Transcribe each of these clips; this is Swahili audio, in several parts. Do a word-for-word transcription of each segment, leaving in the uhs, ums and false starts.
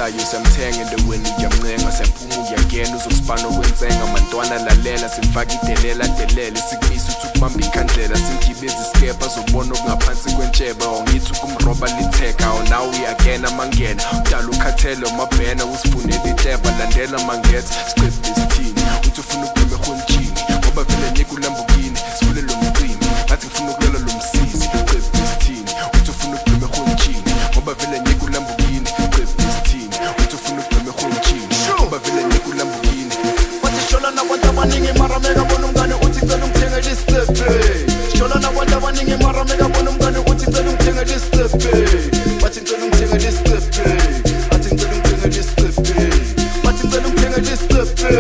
othandayo siyamthenga endaweni uyamncenga siyaphuma uyangena uzokusibana okwensenga mantwana lalela simfaka idelela delele sikumisa uthi ukubamba ikhandlela simgibeza isikepha zobona okungaphansi kwentsheba ongithi ukumroba litheka nawe uyagena mangena udala ukhathele umabhena usifunela ihleba landela mangetha script isithini uthi ufuna ukubhema ehonjini ngoba vele nyeka ulambukini sifule lo mcimi ngathi ngifuna ukulela lo msizi script isithini uthi ufuna ukubhema ehonjini ngoba vele nyeka ulambukini script isithini uthi ufuna ukubhema ehonjini ngoba vele nyeka ulambukini bathi shola nabantu abaningi mara meka bona umngane uthi cela ungithengele isitepe shola nabantu abaningi mara meka bona umngane uthi cela ungithengele isitepe bathi cela ungithengele isitepe bathi cela ungithengele isitepe bathi cela ungithengele isitepe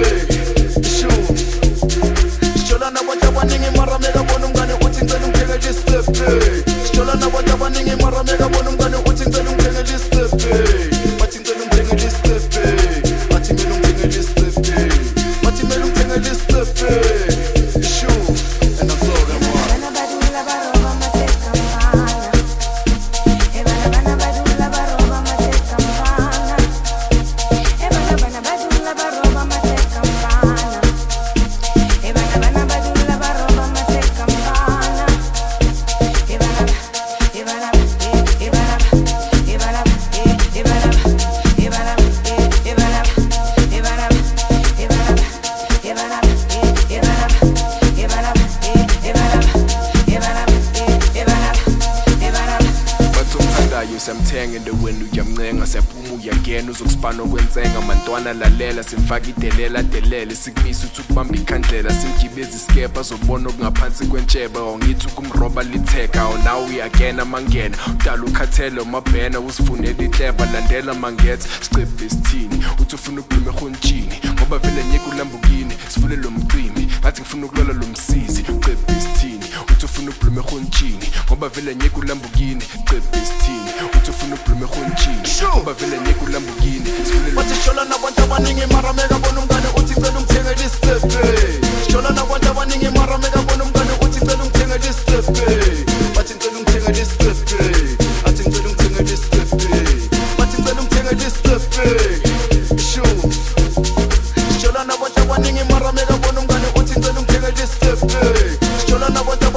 shola nabantu abaningi mara meka bona umngane uthi cela ungithengele isitepe shola nabantu abaningi mara meka bona umngane uthi cela ungithengele isitepe bathi cela ungithengele isitepe bathi mina ungithengele isitepe bathi mina ungithengele isitepe siyamthenga endaweni uyamncenga siyaphuma uyangena uzokusibana okwensenga mantwana lalela simfaka idelela delele sikumisa uthi ukubamba ikhandlela simgibeza isikepha zobona okungaphansi kwentsheba ongithi ukumroba litheka nawe uyagena mangena udala ukhathele umabhena usifunela ihleba landela mangetha script isithini uthi ufuna ukubhema ehonjini ngoba vele nyeka ulambukini sifule lo mcimi ngathi ngifuna ukulola lo msizi script isithini uthi ufuna ukubhema ehonjini ngoba vele nyeka ulambukini script isithini uthi ufuna ukubhema ehonjini ngoba vele nyeka ulambukini sifule bathi shola nabantu abaningi mara meka bona umngane uthi cela ungithengele isitepe shola nabantu abaningi mara meka bona umngane uthi cela ungithengele isitepe bathi cela ungithengele isitepe bathi cela ungithengele isitepe bathi cela ungithengele isitepe shola nabantu abaningi mara meka bona umngane uthi cela ungithengele isitepe shola nabantu